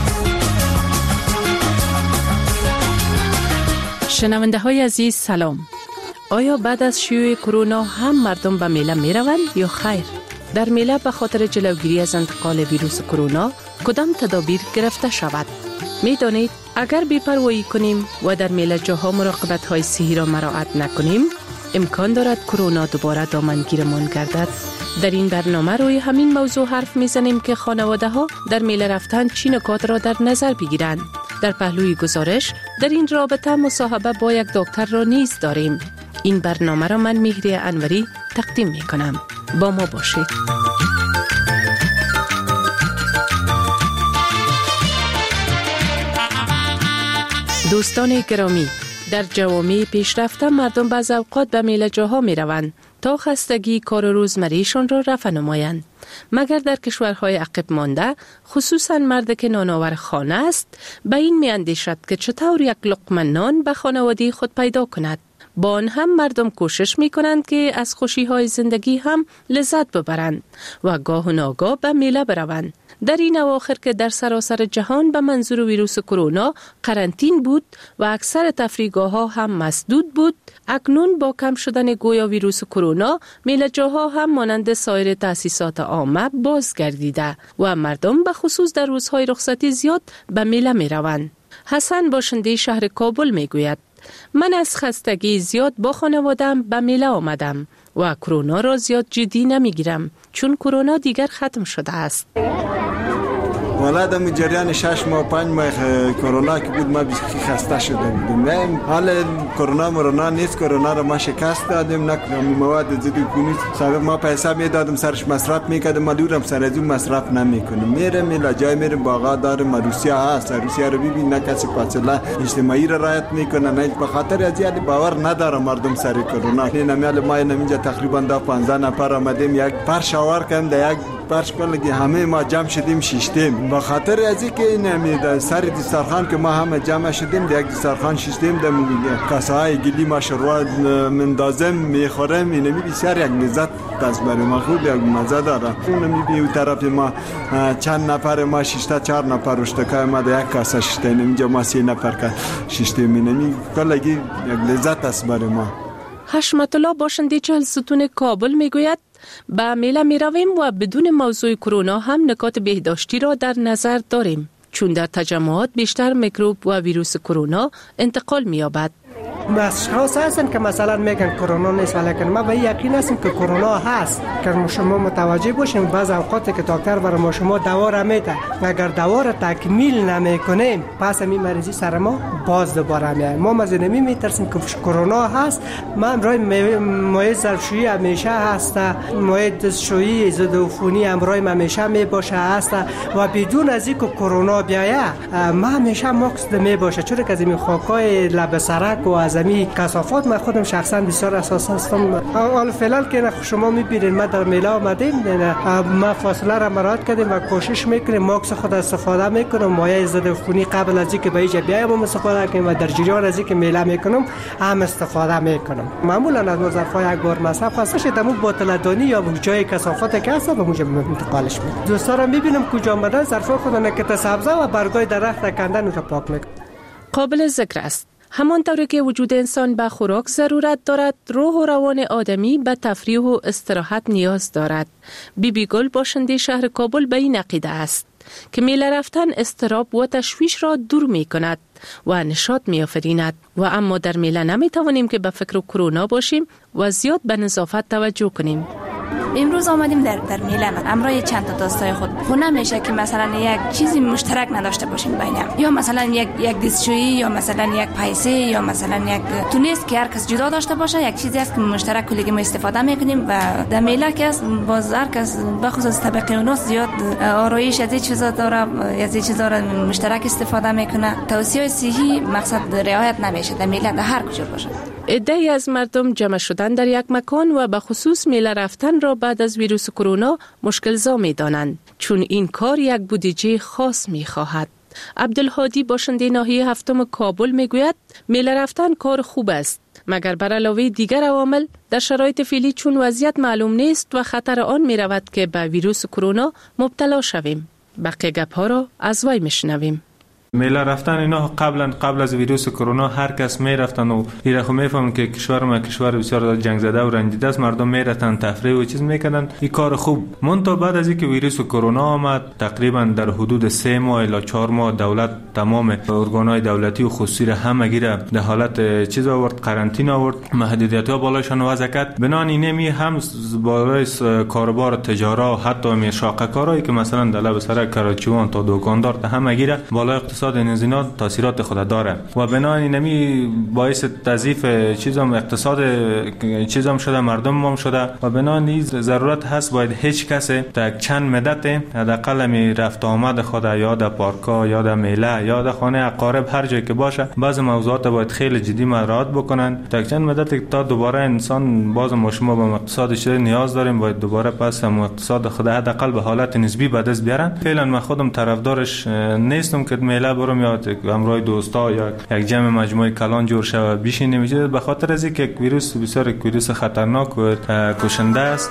شنونده های عزیز سلام. آیا بعد از شیوع کرونا هم مردم به میله می روند یا خیر؟ در میله به خاطر جلوگیری از انتقال ویروس کرونا کدام تدابیر گرفته شود؟ می دانید اگر بی‌پروایی کنیم و در میله جاها مراقبت های صحی را مراعات نکنیم، امکان دارد کرونا دوباره دامنگیرمان گردد. در این برنامه روی همین موضوع حرف میزنیم که خانواده ها در میله رفتن چی نکات را در نظر بگیرند. در پهلوی گزارش در این رابطه مصاحبه با یک دکتر را نیز داریم. این برنامه را من مهریه انوری تقدیم می کنم. با ما باشید. دوستان گرامی، در جوامع پیشرفته مردم بعض اوقات به میله جاها می روند تا خستگی کار روزمریشان را رفع نمایند. مگر در کشورهای عقب مانده، خصوصا مرد که نانآور خانه است، به این می اندیشد که چطور یک لقمه نان به خانواده خود پیدا کند. با آن هم مردم کوشش می کنند که از خوشی های زندگی هم لذت ببرند و گاه و ناگاه به میله بروند. در این اواخر که در سراسر جهان به منظور ویروس کرونا قرنطین بود و اکثر تفریحگاه ها هم مسدود بود، اکنون با کم شدن گویا ویروس کرونا، میله جاها هم مانند سایر تأسیسات عامه بازگردیده و مردم به خصوص در روزهای رخصتی زیاد به میله می روند. حسن باشنده شهر کابل می گوید من از خستگی زیاد با خانوادم به میله آمدم و کرونا را زیاد جدی نمی گیرم چون کرونا دیگر ختم شده است. والا در جریان شش ماه پنج ماه کرونا که بود ما بیخی خسته شده بودیم. حال کرونا مرونا نیست، کرونا رو ما شکست دادیم، نه مواد ضد عفونی سبب ما پیسه میدادم سرش مصرف میکردم، ما دورم سر از اون مصرف نمیکنیم. میرم میلا جای میرم باغا دارم، روسیا هست، روسیا رو ببین نه کسی فاصله اجتماعی را رعایت میکنه، نه به خاطر از یاد باور نداره مردم سر کرونا. نمیال ما اینجا تقریبا دا پانزده نفر آمدیم، یک پرش آور کردیم، در یک پرش کلگی همه ما جمع شدیم شیشتیم. به خاطر از اینکه نمیاد سر دسترخوان که ما همه جمع شدیم در یک دسترخوان شیشتیم، در کاسه های گلی ما شروع مندازم میخورم، اینمی بسیار یک لذت دست برای ما خوب یک مزه داره. اونمی بی اون طرف ما چند نفر ما شیشتا چهار نفر اشتکای ما در یک کاسه شیشتیم، اینجا ما سی نفر که شیشتیم، اینمی کلگی یک لذت دست برای ما. حشمت الله باشنده چهل ستون کابل میگوید به میله می رویم و بدون موضوع کرونا هم نکات بهداشتی را در نظر داریم چون در تجمعات بیشتر میکروب و ویروس کرونا انتقال می یابد. اشخاص هستن که مثلا میگن کرونا نیست، ولی ما به یقین هستیم که کرونا هست. که شما متوجه باشیم بعض اوقات که دکتر برای ما شما دوا را میده، اگر دوا را تکمیل نمیکنیم پس می مریضی سر ما باز دوباره میاد. ما مزه نمی میترسیم که کرونا هست. ما امروز مواد ظرفشویی همیشه هست، مواد دستشویی ضد عفونی امروز همیشه می باشه هست و بدون از اینکه کرونا بیاید ما همیشه ماکس می باشه، چون که از این خاکای لب سرک و از این کثافات من خودم شخصا بسیار اساس هستم. حال فعلا که شما میبینید ما در میله آمدیم، ما فاصله را مراعات کردیم و کوشش میکنیم ماکس خود استفاده میکنم، مایع ضد عفونی قبل از اینکه به اینجا بیایم هم استفاده کنیم و در جریان از اینکه میله میکنم هم استفاده میکنم. معمولا از ظرفای یک بار مصرف هستش دمو بوتل دانی یا جای کثافات که هست به اونجا انتقالش میدم. دوستا را میبینم کجا آمدن ظرفای خود نکته سبزه و برگای درخت کندن رو پاک میکنم. قابل ذکر است همانطور که وجود انسان به خوراک ضرورت دارد، روح و روان آدمی به تفریح و استراحت نیاز دارد. بی بی گل باشنده شهر کابل به این عقیده است که میله رفتن اضطراب و تشویش را دور می کند و نشاط می آفریند و اما در میله نمی توانیم که به فکر کرونا باشیم و زیاد به نظافت توجه کنیم. امروز آمدیم در در میله من امروز چند تا دوستای خود خونه میشه که مثلا یک چیزی مشترک نداشته باشیم بینم، یا مثلا یک یک دستشویی یا مثلا یک پیسه یا مثلا یک تونیست که هر کس جدا داشته باشه، یک چیزی است که مشترک کلی ما استفاده میکنیم و در میله که باز هر کس بخصوص طبقه اوناس زیاد آرایش از این چیزا داره، از این چیزا را مشترک استفاده میکنه. توصیه صحی مقصد رعایت نمیشه در میله در هر کجا باشه. عده‌ای از مردم جمع شدن در یک مکان و به خصوص میله رفتن را بعد از ویروس کرونا مشکل زا می دانند چون این کار یک بودجه خاص می خواهد. عبدالهادی باشنده ناحیه هفتم کابل می گوید میله رفتن کار خوب است مگر بر علاوه دیگر عوامل در شرایط فعلی چون وضعیت معلوم نیست و خطر آن می رود که به ویروس کرونا مبتلا شویم. بقیه گپ ها را از وی میشنویم. میله رفتن اینا قبلا قبل از ویروس کرونا هر کس میرفتن و ایره خو میفهمن که کشور ما کشور بسیار جنگ زده و رنجیده است، مردم میرفتن تفریح و چیز میکردن، این کار خوب. منتها بعد از اینکه ویروس کرونا آمد تقریبا در حدود سه ماه الی چهار ماه دولت تمام ارگانهای دولتی و خصوصی را همگی را در حالت چیز آورد، قرنطینه آورد، محدودیت ها بالایشان وضع کرد. بنان اینمی هم بالای کاروبار تجارت و حتی می شاقه‌کارایی که مثلا در لب سرک کراچیوان تا دکاندار تا همگی را بالای اقتصاد نزینا تاثیرات خود داره و بنای نمی باعث تضعیف چیزام اقتصاد چیزام شده، مردم هم شده و بنای نیز ضرورت هست باید هیچ کسی تا چند مدت حداقل می رفت آمد خود یا در پارکا یا در میله یا در خانه اقارب هر جایی که باشه بعض موضوعات باید خیلی جدی مراعات بکنن تا چند مدت تا دوباره انسان باز ما شما به اقتصادش نیاز داریم باید دوباره پس هم اقتصاد خود حداقل به حالت نسبی به دست بیارن. فعلا من خودم طرفدارش نیستم که میله برم یا همراه دوستا یا یک جمع مجموعه کلان جور شوه بشینیم، به خاطر از اینکه ویروس بسیار ویروس خطرناک و کشنده است.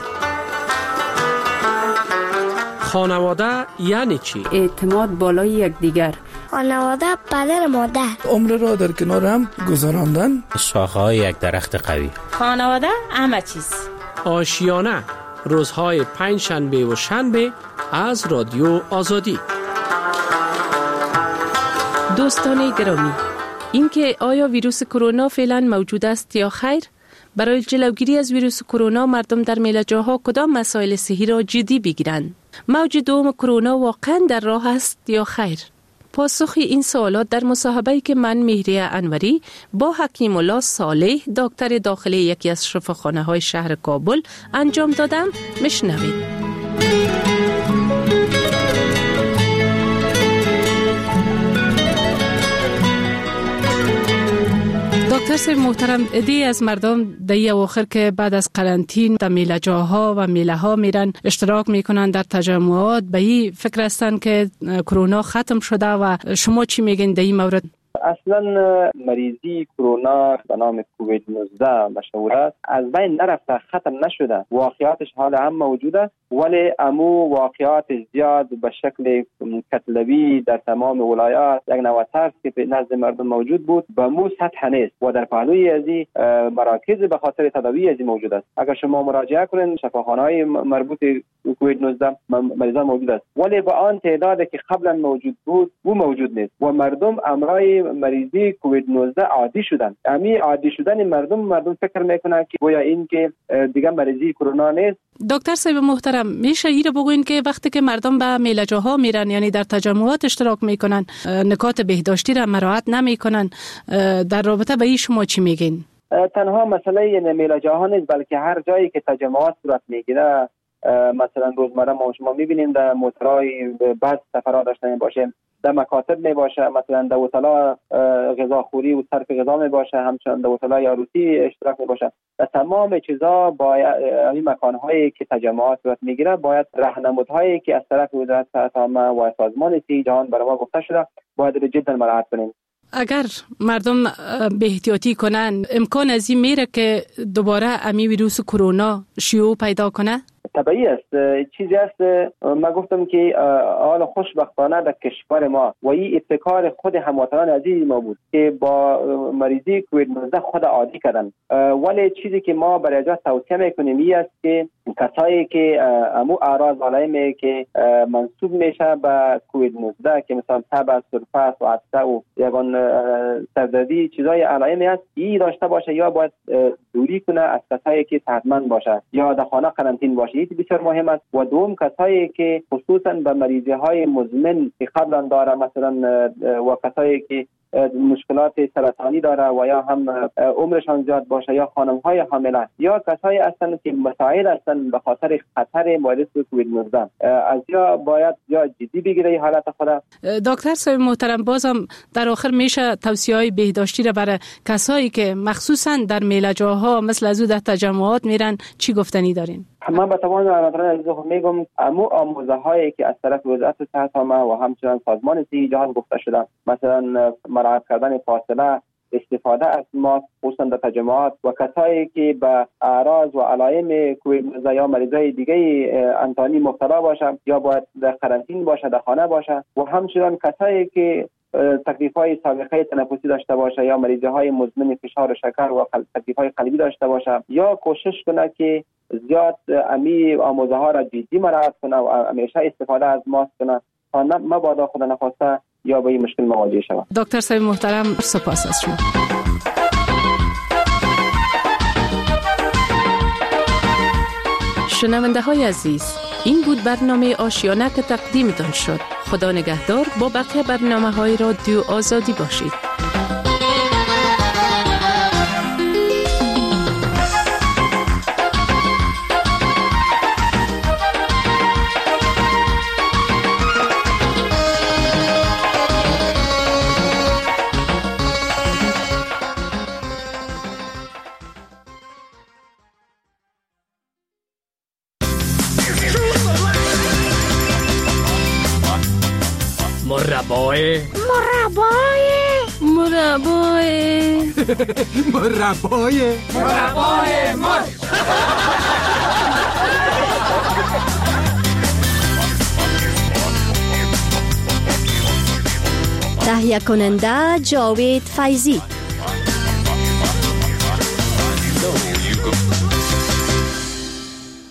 خانواده یعنی چی؟ اعتماد بالای یکدیگر. خانواده پدر مادر. عمر را در کنار هم گذراندن. شاخه‌های یک درخت قوی. خانواده همه چیز. آشیانه روزهای پنج شنبه و شنبه از رادیو آزادی. دوستان گرامی، اینکه آیا ویروس کرونا فعلا موجود است یا خیر؟ برای جلوگیری از ویروس کرونا مردم در میله‌جاها کدام مسائل صحی را جدی بگیرند؟ موج دوم کرونا واقعا در راه است یا خیر؟ پاسخ این سوالات در مصاحبه‌ای که من مهریه انوری با حکیم الله صالح دکتر داخلی یکی از شفاخانه‌های شهر کابل انجام دادم. میشنوید. دکتر صاحب محترم، دی از مردم دی اواخر که بعد از قرنطین در میله‌جاها و میله ها میرن اشتراک میکنن در تجمعات، به این فکر هستن که کرونا ختم شده و شما چی میگین در این مورد؟ اصلا مریضی کرونا به نام کووید نوزده مشهور است، از بین نرفته، ختم نشده، واقعاتش حال هم موجوده، ولی امو واقعات زیاد به شکل کتلوی در تمام ولایات یک نوع ترس که به نزد مردم موجود بود به مو سطح نیست و در پهلوی ازی مراکز به خاطر تداوی ازی موجود است. اگر شما مراجعه کنید شفاخانه‌های مربوط به کووید نوزده مریضان موجود است، ولی با آن تعدادی که قبلا موجود بود او موجود نیست و مردم امرای مریضی کووید نوزده عادی شدن. امی عادی شدن مردم مردم فکر میکنن که گویا این که دیگه مریضی کرونا نیست. دکتر صاحب محترم، میشه ایره بگوین که وقتی که مردم به میله‌جاها میرن، یعنی در تجمعات اشتراک میکنن، نکات بهداشتی را مراعات نمیکنن، در رابطه با این شما چی میگین؟ تنها مسئله میله‌جاها نیست، بلکه هر جایی که تجمعات صورت میگیره، مثلا روزمره ما شما میبینیم در موترهای بس سفرها داشته باشه، در مکاتب می باشه، مثلا در هتل‌ها غذاخوری و صرف غذا می باشه، همچنین در هتل‌های عروسی اشتراک می باشه. و تمام چیزا باید این مکان‌هایی که تجمعات صورت میگیره باید راهنمودهایی که از طرف وزارت صحت عامه و سازمان صحت جهان برای ما گفته شده باید به جد مراعات کنیم. اگر مردم به احتیاطی کنن، امکان از این میره که دوباره امی ویروس کرونا شیوع پیدا کنه؟ طبیعی است. چیزی است ما گفتم که حال خوشبختانه در کشور ما و این ابتکار خود هموطنان عزیز ما بود که با مریضی کووید نوزده خود عادی کردن، ولی چیزی که ما برای جا توصیه میکنیم این است که کسایی که امو اعراض علائمی که منسوب میشه به کووید نوزده که مثلا تب، سرفس و عطسه و یگان سردردی چیزای علائمی است، این داشته باشه یا باید دوری کنه از کسایی که صحتمند باشه یا در خانه قرنطین باشه. این بسیار مهم است. و دوم کسایی که خصوصا به مریضی های مزمن که قبلا داره، مثلا و کسایی که مشکلات سرطانی داره و یا هم عمرشان زیاد باشه یا خانم های حامله یا کسایی هستند که مساعد هستند به خاطر خطر ویروس کووید نوزده، از یا باید یا جدی بگیره حالت خود. دکتر صاحب محترم، بازم در آخر میشه توصیه‌های بهداشتی را برای کسایی که مخصوصا در میله‌جاها مثل از او در تجمعات میرن چی گفتنی دارین؟ من به تمام هموطنان عزیز میگم امو آموزه هایی که از طرف وزارت صحت عامه و همچنین سازمان صحت جهان گفته شده، مثلا مراعات کردن فاصله، استفاده از ماسک خصوصا در تجمعات و کسایی که به اعراض و علائم کووید نوزده یا مریضای دیگه انتانی مبتلا باشه یا باید در قرنطین باشه، در خانه باشه و همچنین کسایی که تکلیف‌های سابقه تنفسی داشته باشه یا مریضی‌های مزمن فشار و شکر و تکلیف‌های قلبی داشته باشه یا کوشش کنه که زیاد امی آموزه ها را جدی مراعات کنه و همیشه استفاده از ماسک کنه تا مبادا خود نخواسته یا با این مشکل مواجه شود. دکتر صاحب محترم، سپاس از شما. شنونده های عزیز، این بود برنامه آشیانه که تقدیمتان شد. خدا نگهدار. با بقیه برنامه های رادیو آزادی باشید. مربای مربای مربای مربای مربای مر تهیه کننده جاوید فیضی.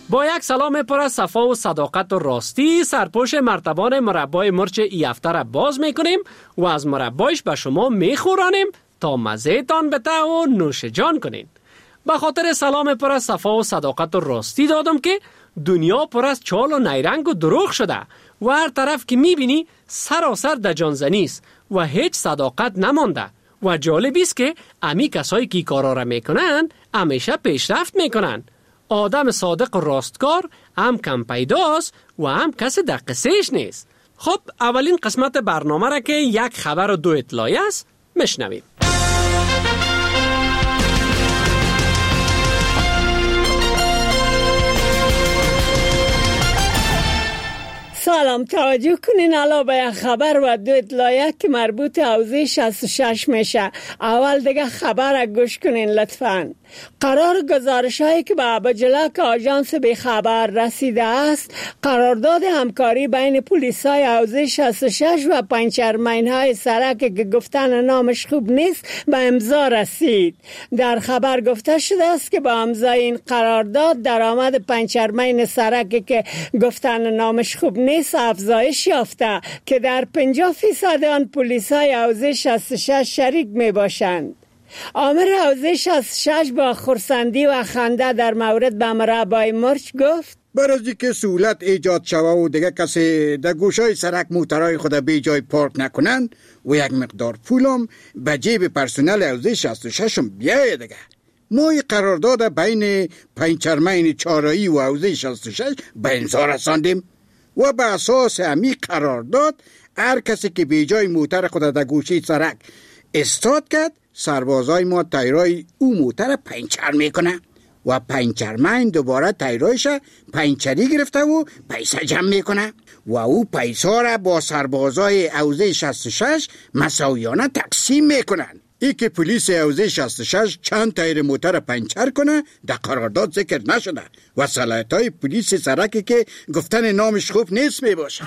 با یک سلام پر از صفا و صداقت و راستی سرپوش مرتبان مربای مرچ ای هفته را باز میکنیم و از مربایش به شما میخورانیم تا مزه تان بته و نوش جان کنین. به خاطر سلام پر از صفا و صداقت و راستی دادم که دنیا پر از چال و نیرنگ و دروغ شده و هر طرف که میبینی سراسر دجانزنی است و هیچ صداقت نمانده و جالب است که امی کسایی که کارا را میکنن همیشه پیشرفت میکنن. آدم صادق و راستکار هم کم پیداست و هم کسی در قصهش نیست. خب اولین قسمت برنامه را که یک خبر و دو اطلاعی است میشنویم. سلام، توجه کنین الان به یک خبر و دو اطلاعیه که مربوط حوزه شصت و شش میشه. اول دیگه خبر گوش کنین لطفاً. قرار گزارش هایی که به ابوجلک آژانس به خبر رسیده است قرارداد همکاری بین پلیس های حوزه شصت و شش و پنچرمین های سرک که گفتن نامش خوب نیست به امضا رسید. در خبر گفته شده است که با امضای این قرارداد درآمد پنچرمین سرک که گفتن نامش خوب نیست افزایش یافته که در پنجاه فیصد آن پلیس های حوزه شصت و شش شریک می باشند. آمر حوزه شصت و شش با خرسندی و خنده در مورد به مربای مرچ گفت برای که سهولت ایجاد شوه و دیگه کسی در گوشای سرک موترهای خود به جای پارک نکنند و یک مقدار پولم به جیب پرسنل حوزه شصت و شش بیایه دیگه. ما قرارداد بین پنچرمین چارایی و حوزه شصت و شش به امضا رساندیم و به اساس همی قرارداد هر کسی که به جای موتر خود در گوشه سرک استاد کرد سربازای ما تایرای او موتر پنچر میکنه و پنچرمین دوباره تایرایش پنچری گرفته و پیسه جمع میکنه و او پیسه را با سربازای حوزه شصت و شش مساویانه تقسیم میکنن. ای که پلیس حوزه شصت و شش چند تایر موتر پنچر کنه در قرارداد ذکر نشده و صلاحیت های پلیس سرکی که گفتن نامش خوب نیست می باشه.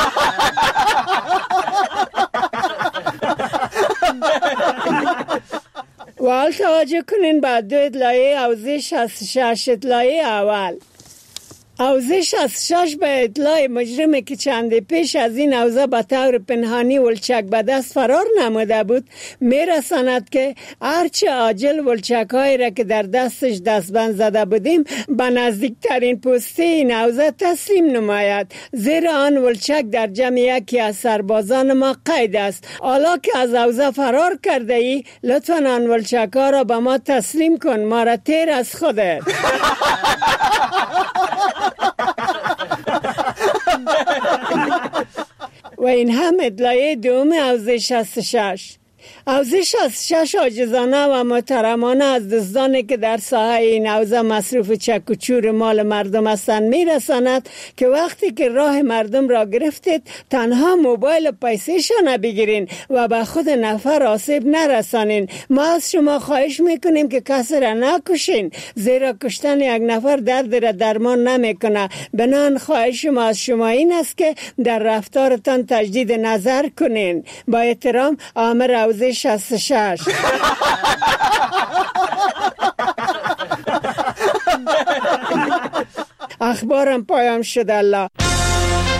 و حال توجه کنین بعد دو اطلاعیه حوزه شصت و شش. اطلاعیه اول، حوزه شصت و شش به اطلاع مجرمی که چند پیش از این حوزه به طور پنهانی ولچک به دست فرار نموده بود میرساند که هرچه عاجل ولچک هایی را که در دستش دستبند زده بودیم به نزدیکترین پسته این حوزه تسلیم نماید، زیرا آن ولچک در جمع یکی از سربازان ما قید است. حالا که از حوزه فرار کرده ای لطفاً آن ولچک ها را به ما تسلیم کن، ما را تیر از خودت. و این هم اطلاعیه دوم حوزه شصت و شش. حوزه شصت و شش عاجزانه و محترمانه از دزدانی که در ساحه این حوزه مصروف چک و چور مال مردم هستند میرساند که وقتی که راه مردم را گرفتید تنها موبایل و پیسهشان بگیرین و به خود نفر آسیب نرسانین. ما از شما خواهش میکنیم که کسی را نکشین، زیرا کشتن یک نفر درد را درمان نمیکنه. بنان خواهش ما از شما این است که در رفتارتان تجدید نظر کنین. با احترام، آمر حوزه شصت و شش. اخبارم پایان شد. الله